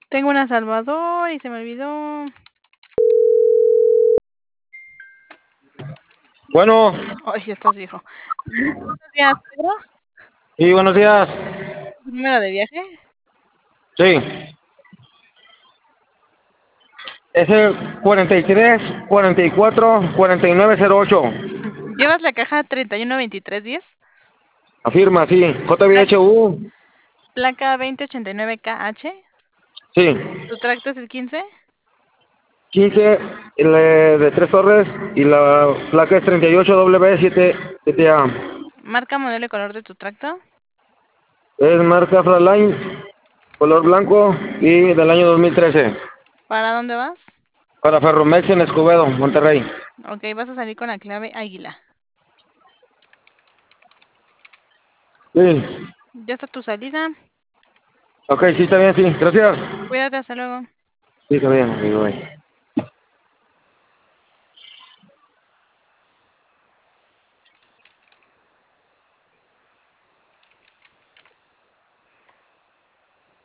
Tengo una Salvador y se me olvidó. Bueno, Ay, ya estás viejo. Buenos días, Pedro. y buenos días. ¿Número de viaje? Sí, es el 43 44 4908. ¿Llevas la caja 312310? Afirma, sí. JBHU. Placa 2089KH. Sí. ¿Tu tracto es el 15? 15 de Tres Torres y la placa es 38W7A. Marca, modelo y color de tu tracto. Es marca Flatline, color blanco y del año 2013. ¿Para dónde vas? Para Ferromex en Escobedo, Monterrey. Ok, vas a salir con la clave Águila. Sí. Ya está tu salida. Ok, sí, está bien, sí. Gracias. Cuídate, hasta luego. Sí, está bien, amigo.